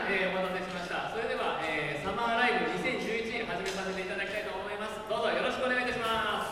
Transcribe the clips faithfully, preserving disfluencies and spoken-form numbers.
ん、えー、お待たせしました。それでは、えー、サマーライブにせんじゅういち始めさせていただきたいと思います。どうぞよろしくお願いいたします。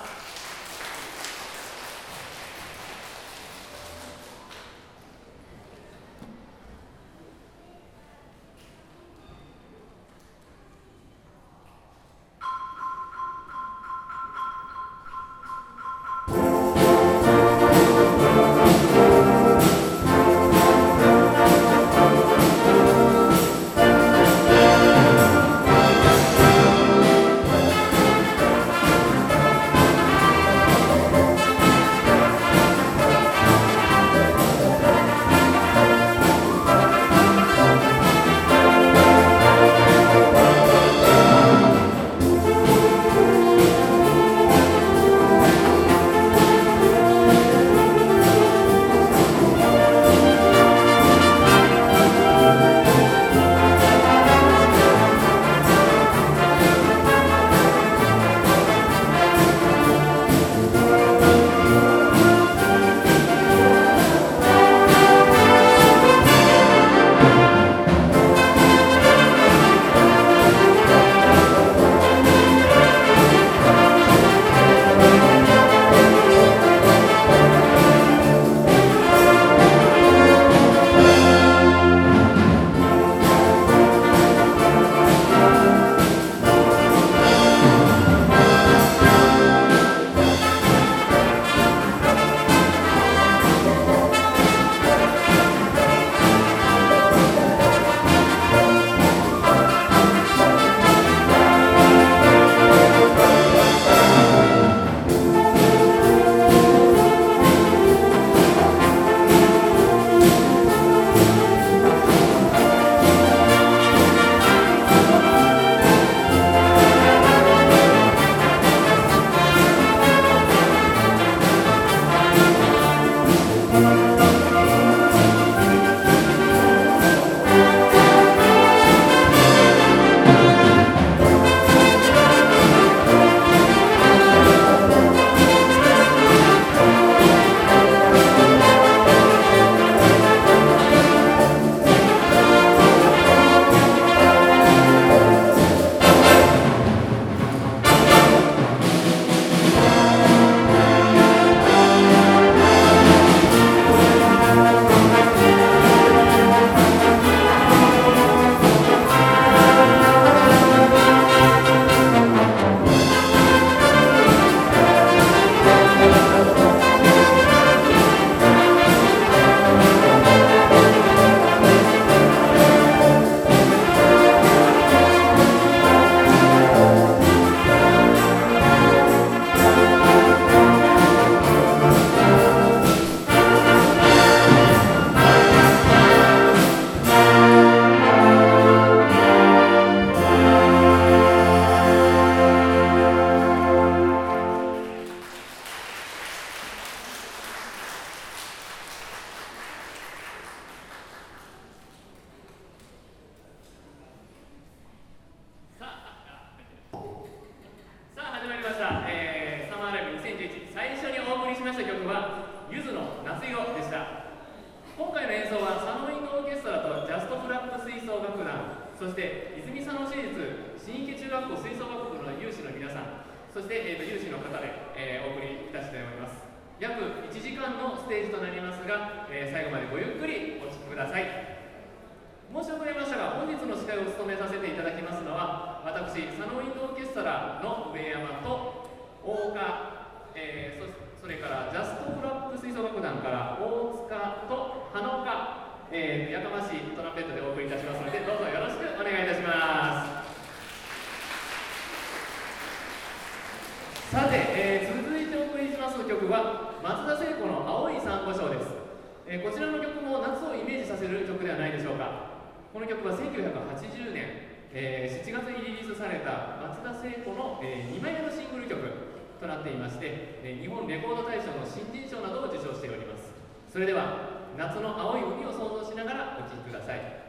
さて、えー、続いてお送りします曲は松田聖子の青い珊瑚礁です。えー、こちらの曲も夏をイメージさせる曲ではないでしょうか。この曲はせんきゅうひゃくはちじゅうねん、えー、しちがつにリリースされた松田聖子の、えー、にまいめのシングル曲となっていまして、えー、日本レコード大賞の新人賞などを受賞しております。それでは夏の青い海を想像しながらお聴きください。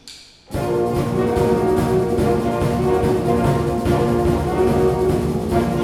「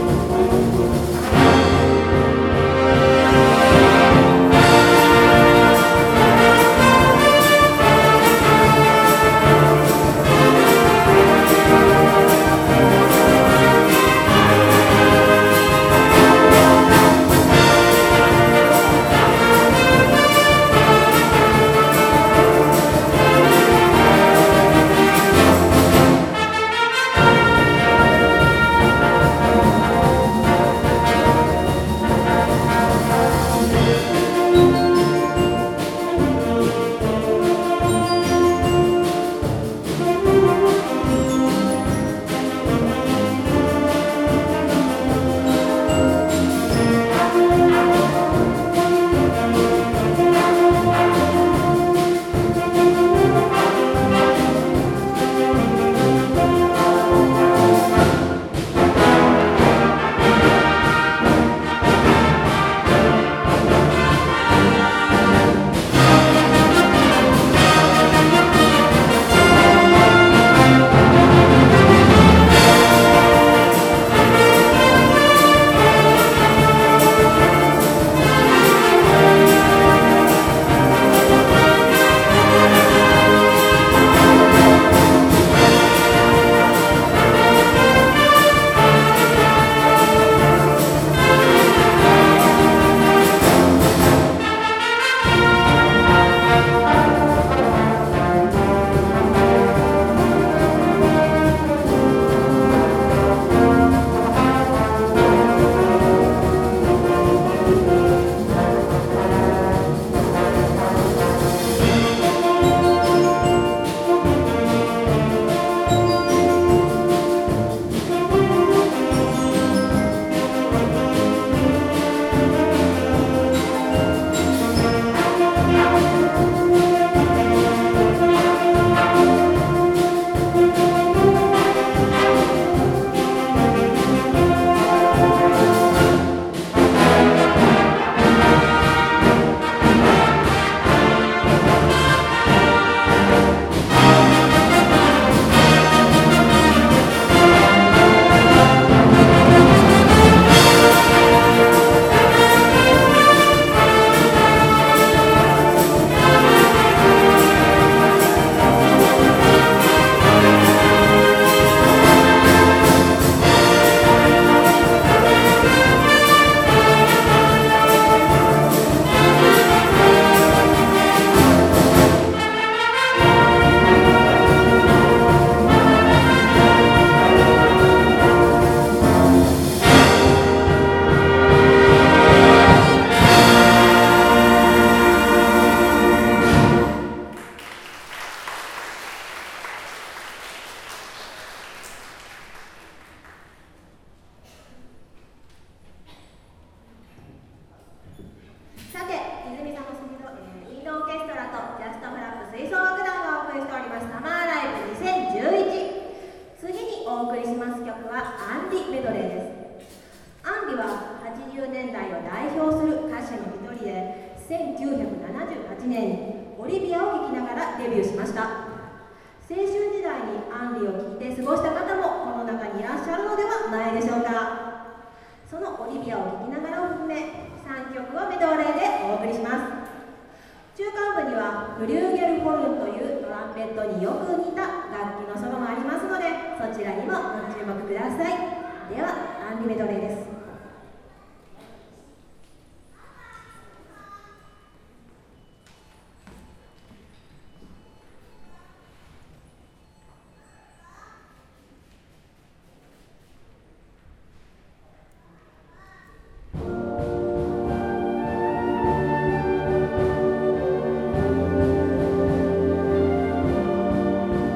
ちねんにオリビアを聴きながらデビューしました。青春時代にアンリを聴いて過ごした方もこの中にいらっしゃるのではないでしょうか。そのオリビアを聴きながらを含めさんきょくをメドレーでお送りします。中間部にはフリューゲルホルンというトランペットによく似た楽器のソロもありますので、そちらにもご注目ください。ではアンリメドレーです。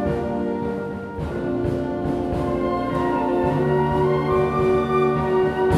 「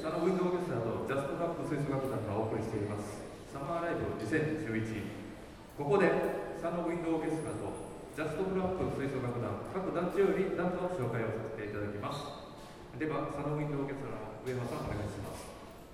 佐野ウィンドオーケストラとジャストラップ吹奏楽団がお送りしていますサマーライブにせんじゅういち。ここで佐野ウィンドオーケストラとジャストフラップ吹奏楽団各団地より団の紹介をさせていただきます。では佐野ウィンドオーケストラの上山さんお願いします。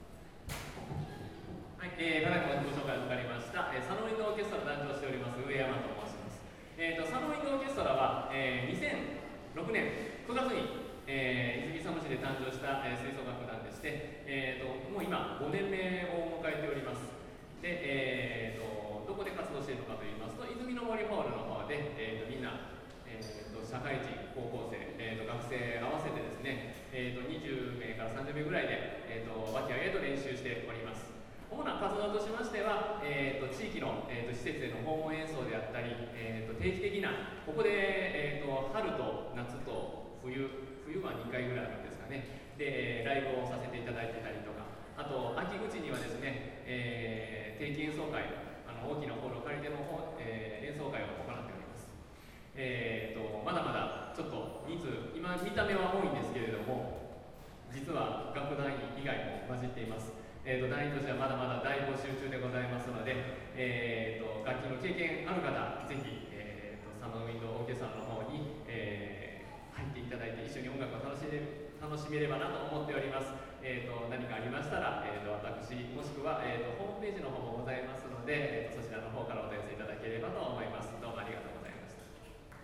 はい、えー、ただいまご紹介を預かりました、えー、佐野ウィンドオーケストラ団長をしております上山と申します。えーと、佐野ウィンドオーケストラは、えー、にせんろくねんくがつに、えー、泉佐野市で誕生した、えー、吹奏楽団でして、えーと、もう今ごねんめを迎えております。で、えーと、どこで活動しているのかといいますと、泉の森ホールの方で、えーと、みんな、えーと、社会人、高校生、えーと、学生合わせてですね、えーと、にじゅうめいからさんじゅうめいぐらいで、えーと、和気あいあいと練習しております。主な活動としましては、えー、と地域の、えー、と施設での訪問演奏であったり、えー、と定期的な、ここで、えー、と春と夏と冬、冬はにかいぐらいあるんですかね、でライブをさせていただいてたりとか、あと秋口にはですね、えー、定期演奏会、あの大きなホールを借りての、えー、演奏会を行っております。えー、とまだまだちょっと人数、今見た目は多いんですけれども、実は楽団員以外も混じっています。えー、と団員としてはまだまだ大募集中でございますので、えー、と楽器の経験ある方、ぜひ、えー、と佐野ウィンドオーケストラの方に、えー、入っていただいて一緒に音楽を楽しめ楽しめればなと思っております。えー、と何かありましたら、えー、と私もしくは、えー、とホームページの方もございますので、えー、とそちらの方からお問い合わせいただければと思います。どうもありがとうございました。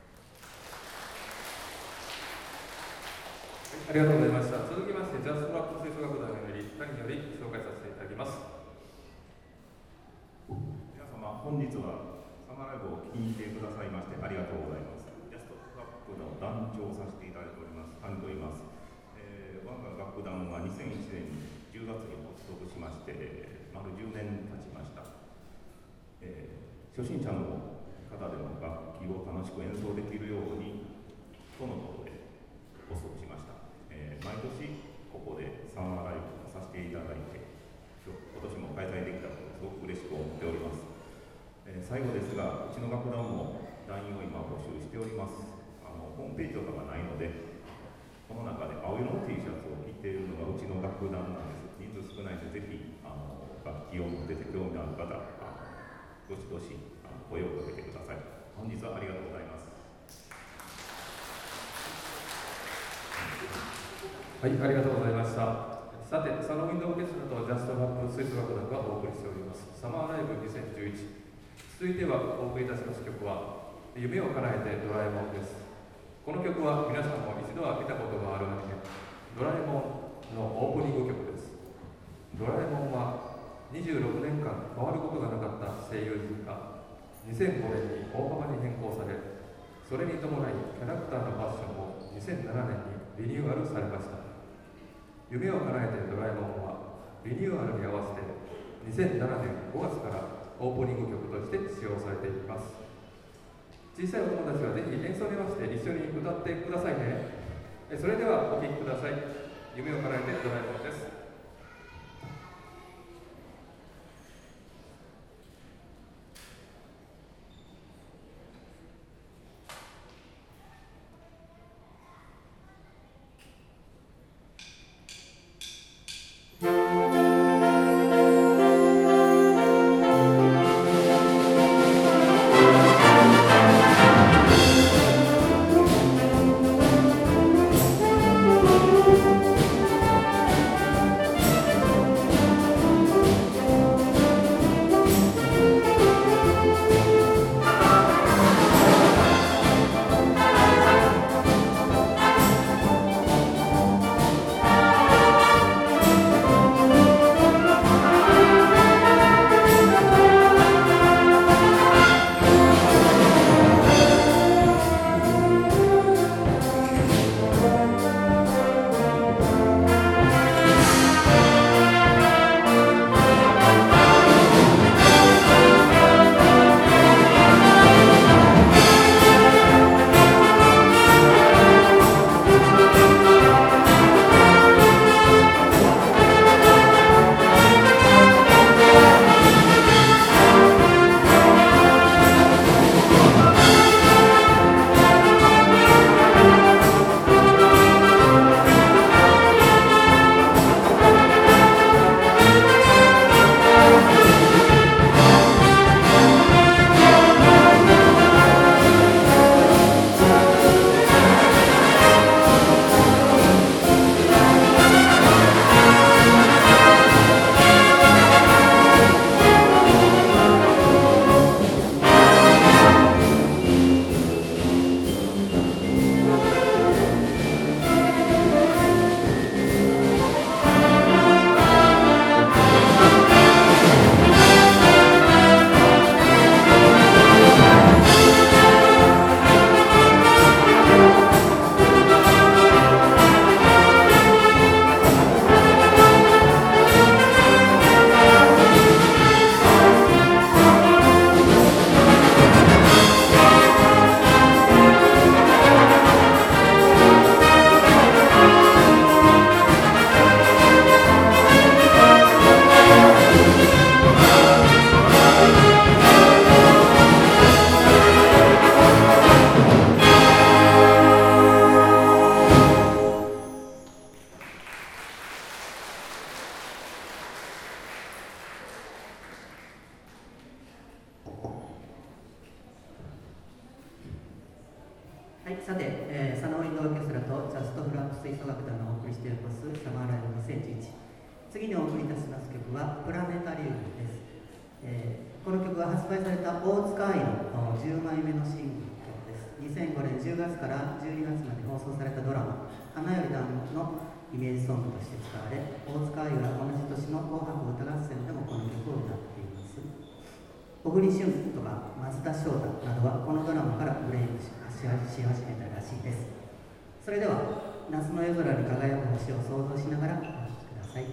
ありがとうございました。続きましてジャストラップ吹奏楽団より谷より紹介させていただきます。 皆様本日はサマーライブを聴きに来てくださいましてありがとうございます。ジャストラップの団長をさせていただいております谷と言います。えー、我が楽団はにせんいちねんにじゅうがつに発足しまして丸じゅうねん経ちました。えー、初心者の方でも楽器を楽しく演奏できるようにとのことで発足しました。えー、毎年ここでサマーライブをさせていただいて、今年も開催できたことをすごく嬉しく思っております。えー、最後ですが、うちの楽団も団員を今募集しております。あのホームページとかがないので、この中で青色の T シャツを着ているのがうちの楽団なんです。人数少ないので、ぜひあの楽器を持ってて興味のある方、あのどしどしあの声をかけてください。本日はありがとうございます。 はい、ありがとうございました。さて、佐野ウィンドオーケストラとジャストラップ吹奏楽団がお送りしておりますサマーライブにせんじゅういち。続いてはお送りいたします曲は夢を叶えてドラえもんです。この曲は皆さんも一度は見たことがあるアニメドラえもんのオープニング曲です。ドラえもんはにじゅうろくねんかん変わることがなかった声優陣がにせんごねんに大幅に変更され、それに伴いキャラクターのファッションもにせんななねんにリニューアルされました。夢を叶えてドラえもんはリニューアルに合わせてにせんななねんごがつからオープニング曲として使用されています。小さいお友達はぜひ演奏に合わせて一緒に歌ってくださいね。それではお聴きください。夢を叶えてドラえもんです。 「 さて、えー、佐野ウィンドオーケストラとジャストフラップ吹奏楽団がお送りしていますサマーライブにせんじゅういち。次にお送りいたします曲はプラネタリウムです。えー、この曲は発売された大塚愛のじゅうまいめのシングルです。にせんごねんじゅうがつからじゅうにがつまで放送されたドラマ「花より団子」のイメージソングとして使われ、大塚愛は同じ年の紅白歌合戦でもこの曲を歌っています。小栗旬とか松田翔太などはこのドラマからブレイクし始めたらしいです。それでは夏の夜空に輝く星を想像しながらお聴きください。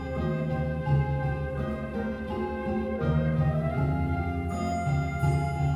「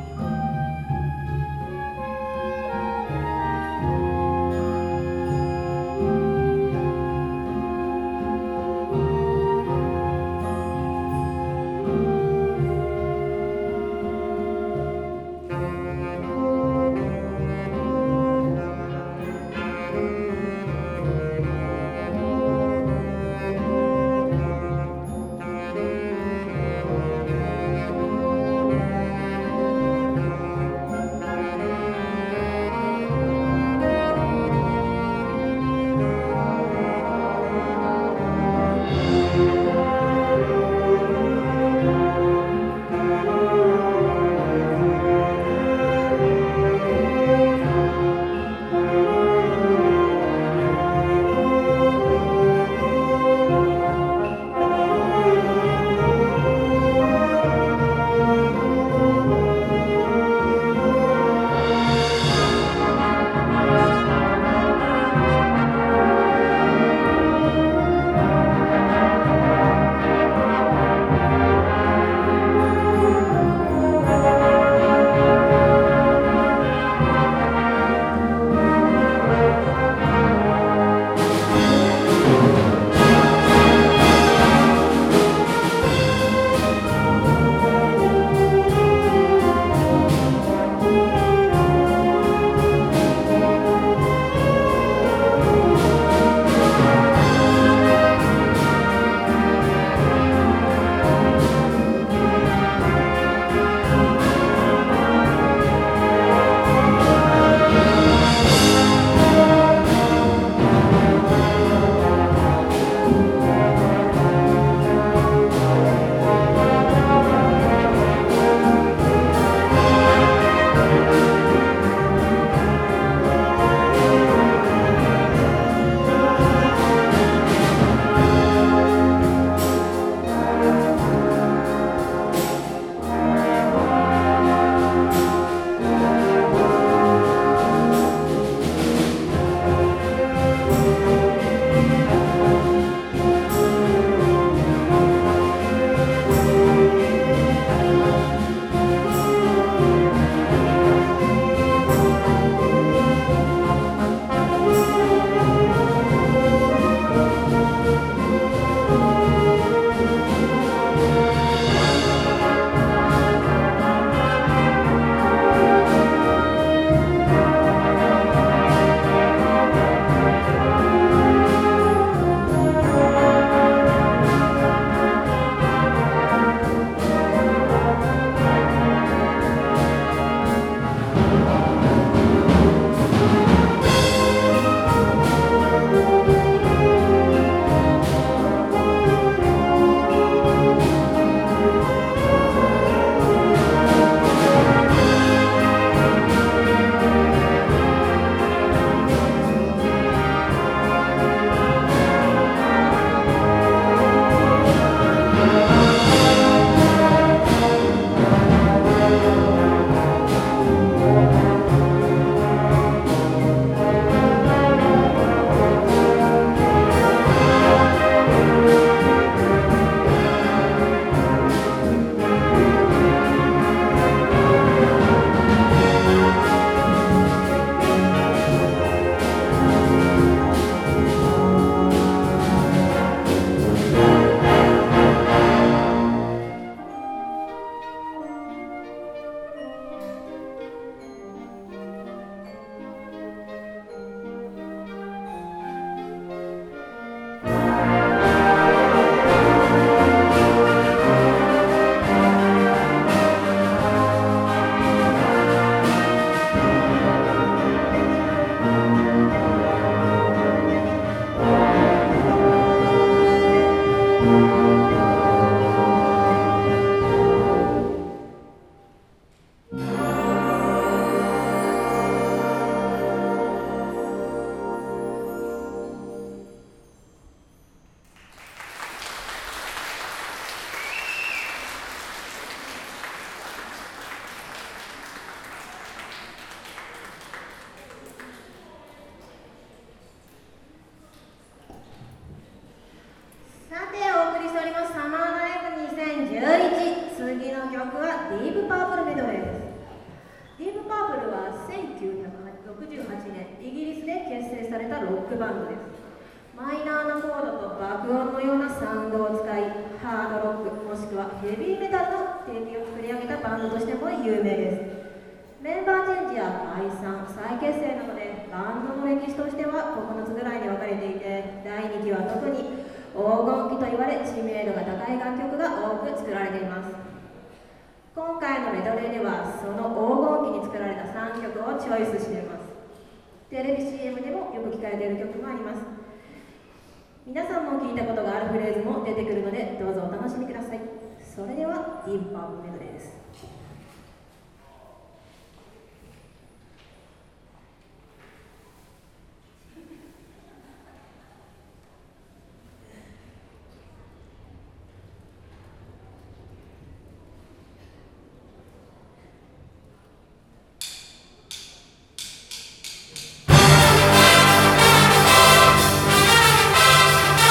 はヘビーメタルの定義を作り上げたバンドとしても有名です。メンバーチェンジや解散、再結成などでバンドの歴史としてはここのつぐらいに分かれていて、だいにきは特に黄金期と言われ知名度が高い楽曲が多く作られています。今回のメドレーではその黄金期に作られたさんきょくをチョイスしています。テレビ シーエム でもよく聴かれている曲もあります。皆さんも聞いたことがあるフレーズも出てくるのでどうぞお楽しみください。それではディープパープルメドレーです。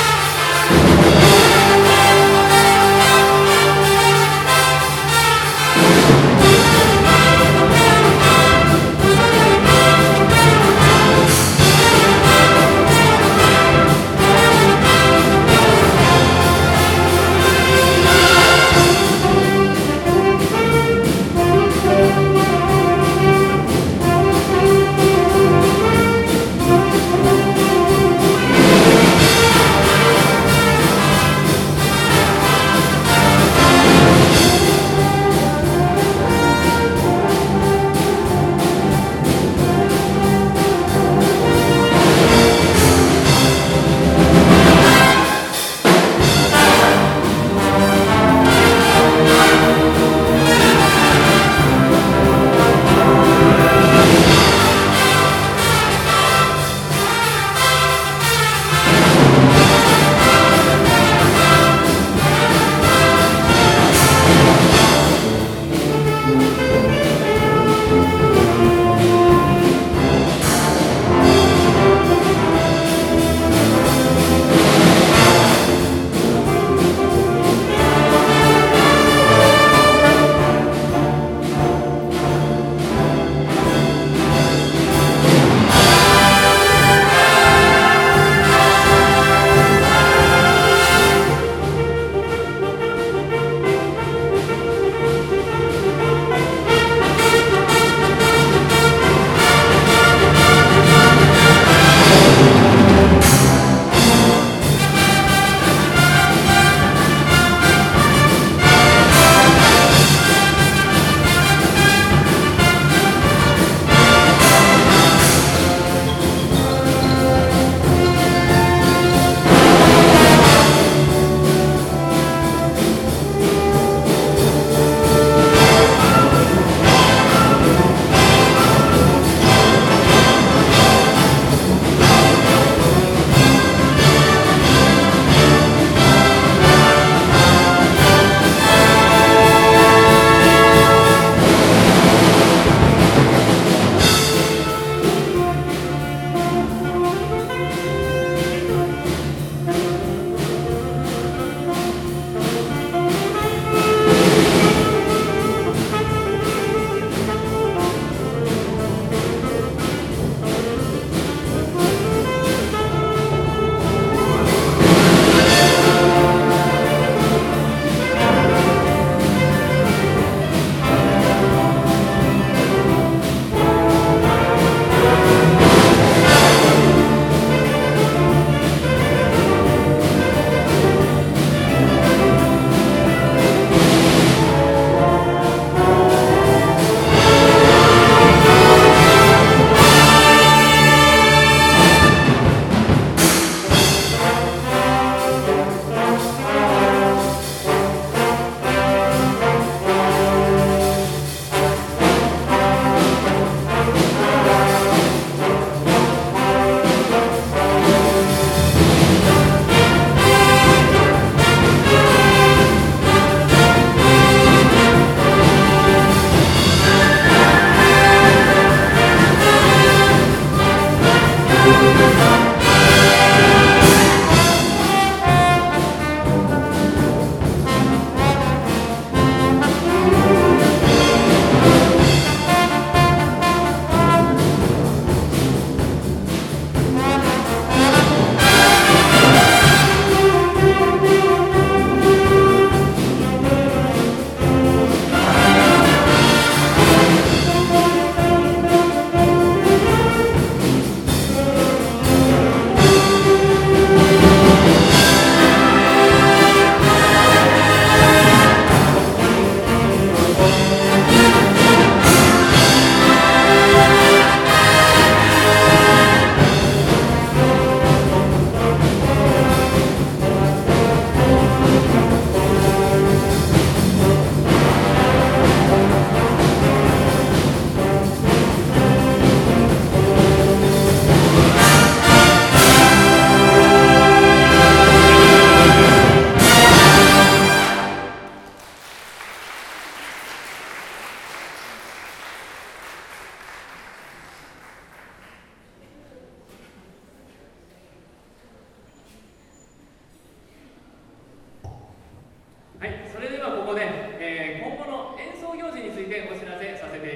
「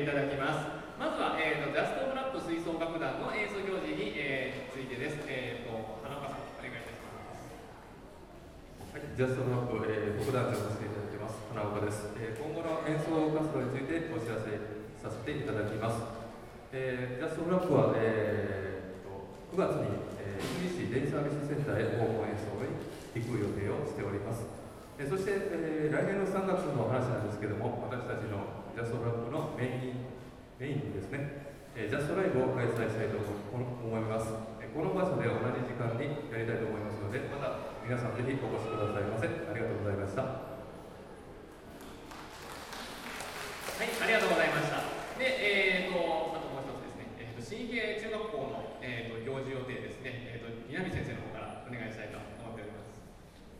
ただきます。まずは、えー、とジャストフラップ吹奏楽団の演奏行事に、えー、ついてです。えー、と花岡さん、お願いいたします。 はい、ジャストフラップ、えー、副団長をさせていただきます。花岡です、えー。今後の演奏活動についてお知らせさせていただきます。えー、ジャストフラップは、えー、とくがつに、えー、イギリスデイサービスセンターへ訪問演奏に行く予定をしております。えー、そして、えー、来年のさんがつの話なんですけども、私たちのジャストフラップのメインメインにですね、えー、ジャストライブを開催したいと思います。えー、この場所で同じ時間にやりたいと思いますので、また皆さんぜひお越しくださいませ。ありがとうございました。はい、ありがとうございました。で、えーと、あともう一つですね、えーと、新家中学校の、えーと、行事予定ですね、えーと、南先生の方からお願いしたいと思っております。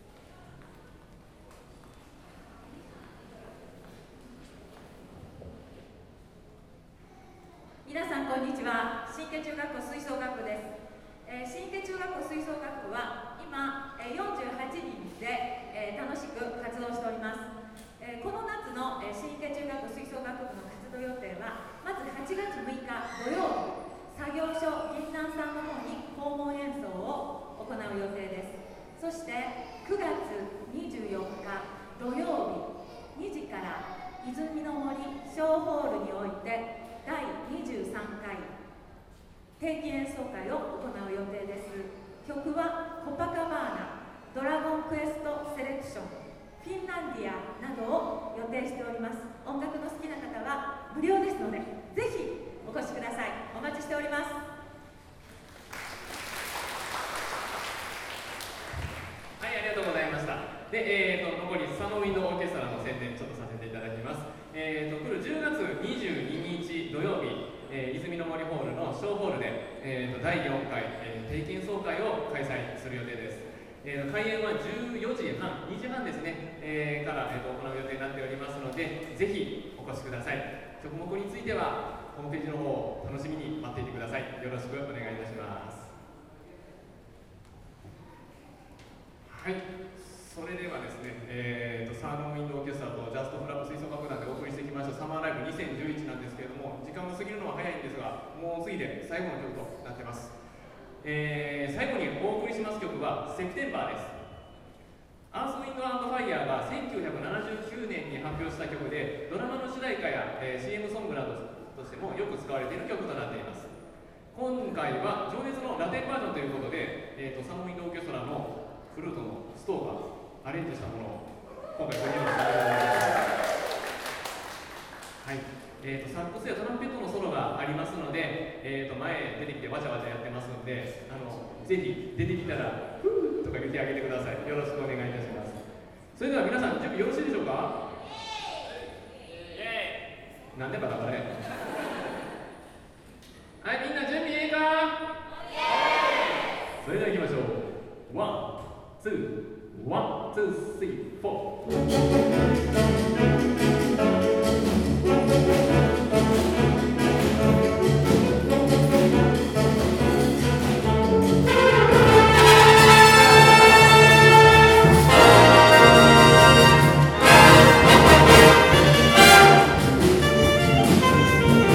皆さんこんにちは。新家中学校吹奏楽部です。えー、新家中学校吹奏楽部は今、えー、よんじゅうはちにんで、えー、楽しく活動しております。えー、この夏の、えー、新家中学校吹奏楽部の活動予定は、まずはちがつむいか土曜日、作業所銀南さんの方に訪問演奏を行う予定です。そしてくがつにじゅうよっか土曜日にじから泉の森小ホールにおいてだいにじゅうさんかい定期演奏会を行う予定です。曲はコパカバーナ、ドラゴンクエストセレクション、フィンランディアなどを予定しております。音楽の好きな方は無料ですので、ぜひお越しください。お待ちしております。 はい、ありがとうございました。で、えー、と残りサノウィンドオーケストラの宣伝ちょっとさせていただきます。えー、と来るじゅうがつにじゅうににち土曜日、えー、泉の森ホールの小ホールで、えー、とだいよんかい、えー、定期演奏会を開催する予定です。えー、開演はじゅうよじはん、にじはんですね、えー、から、えー、と行う予定になっておりますので、ぜひお越しください。曲目についてはホームページの方を楽しみに待っていてください。よろしくお願いいたします。はい、それではですね、えー、とサードウィンドオーケストラとジャストフラップ吹奏楽団でお送りしてきましたサマーライブにせんじゅういちなんですけれども、時間が過ぎるのは早いんですが、もう次で最後の曲となっています。えー、最後にお送りします曲はセプテンバーです。アースウィンドアンドファイヤーがせんきゅうひゃくななじゅうきゅうねんに発表した曲で、ドラマの主題歌や、えー、シーエム ソングなどとしてもよく使われている曲となっています。今回は情熱のラテンバージョンということで、えー、とサードウィンドオーケストラのフルートのストーがアレンジしたものを今回ご披露させていただきます。はい、えー、とサックスやトランペットのソロがありますので、えー、と前出てきてわちゃわちゃやってますので、あのぜひ出てきたらフーとか言ってあげてください。よろしくお願いいたします。それでは皆さん準備よろしいでしょうか。なんでバタバタやはい、みんな準備ええか。それでは行きましょう。ワン、ツー、ワン、ツー、スリー、フォー。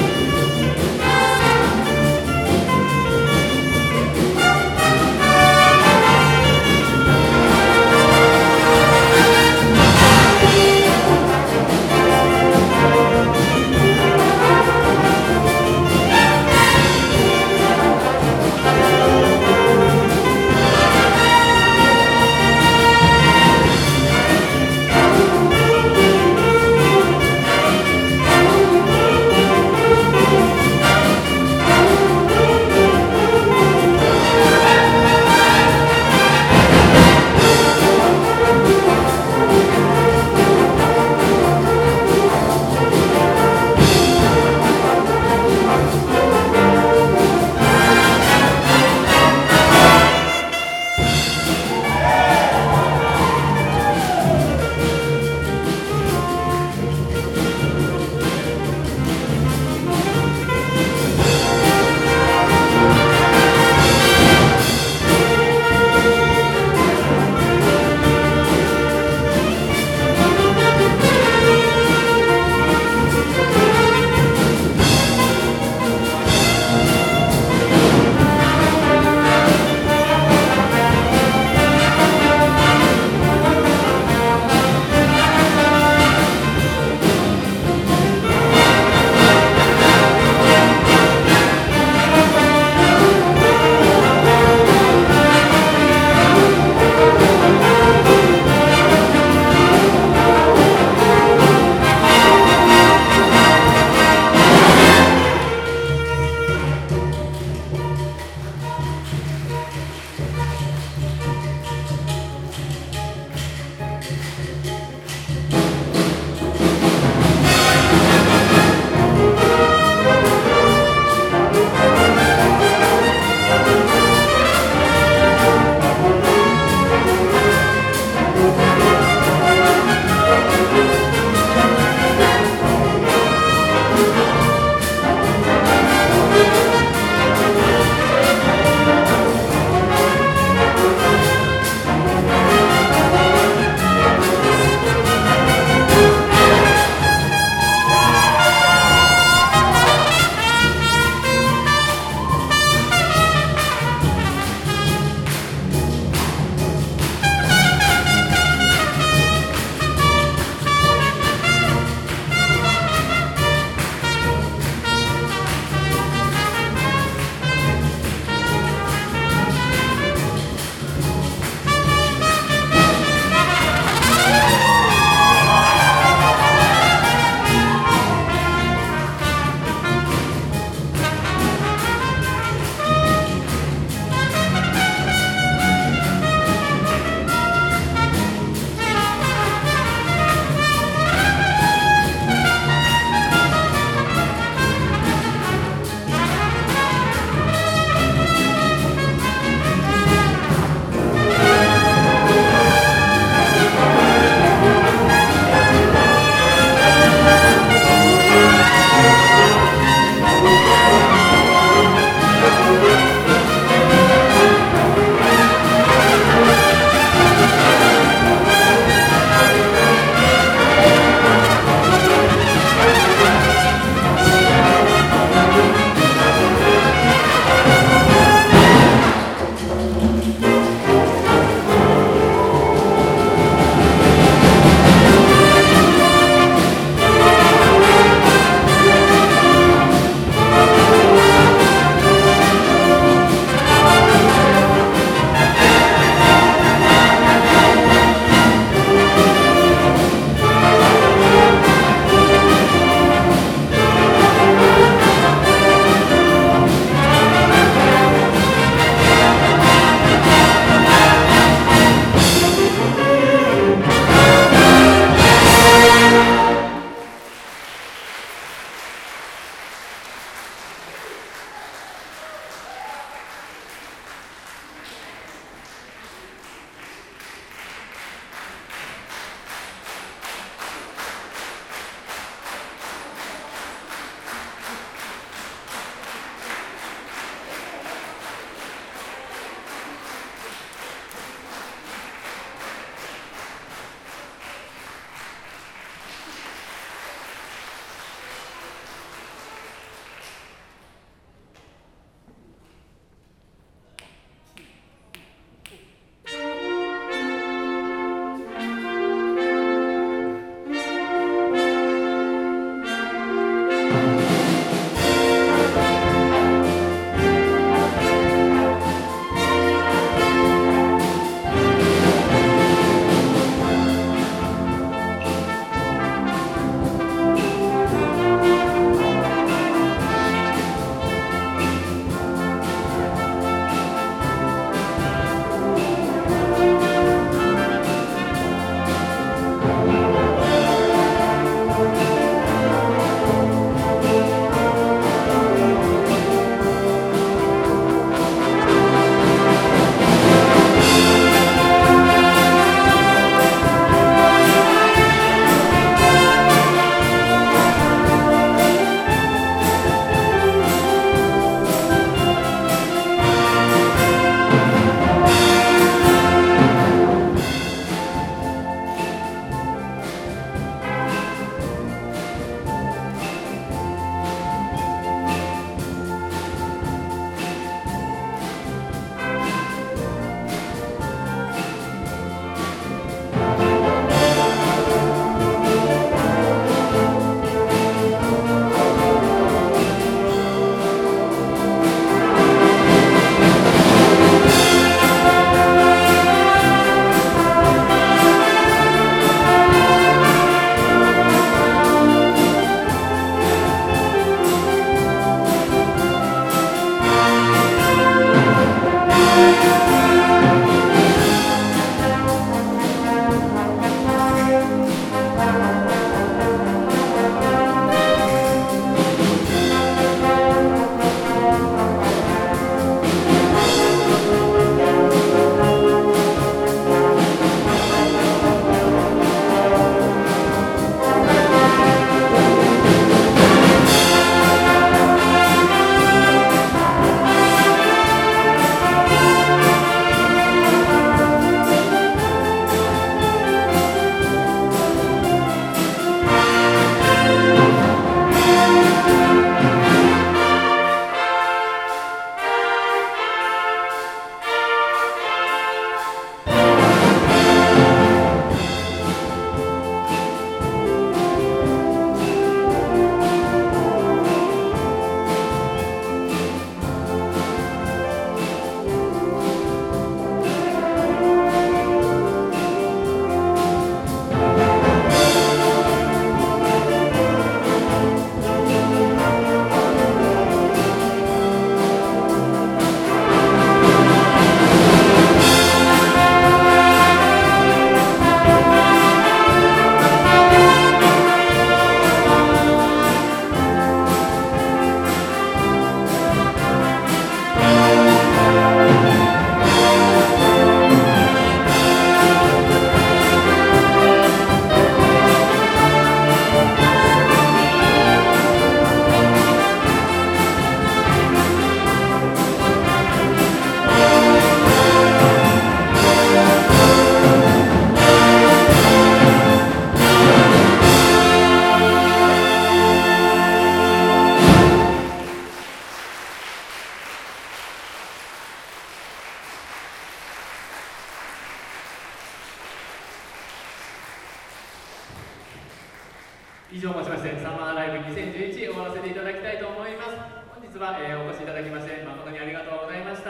日は、えー、お越しいただきまして誠にありがとうございました。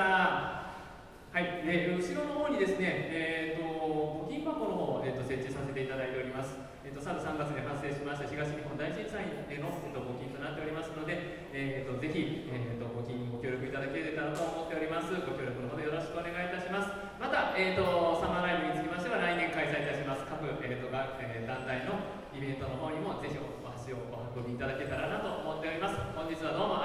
はい、で後ろの方にですね、えー、と募金箱の方を、えー、と設置させていただいております。えー、と去るさんがつに発生しました東日本大震災への、えー、と募金となっておりますので、えー、とぜひ、えー、と募金ご協力いただければと思っております。ご協力のほどよろしくお願いいたします。また、えー、とサマーライブにつきましては来年開催いたします各、えー、とがえー、団体のイベントの方にもぜひお足をお運びいただけたらなと思っております。本日はどうも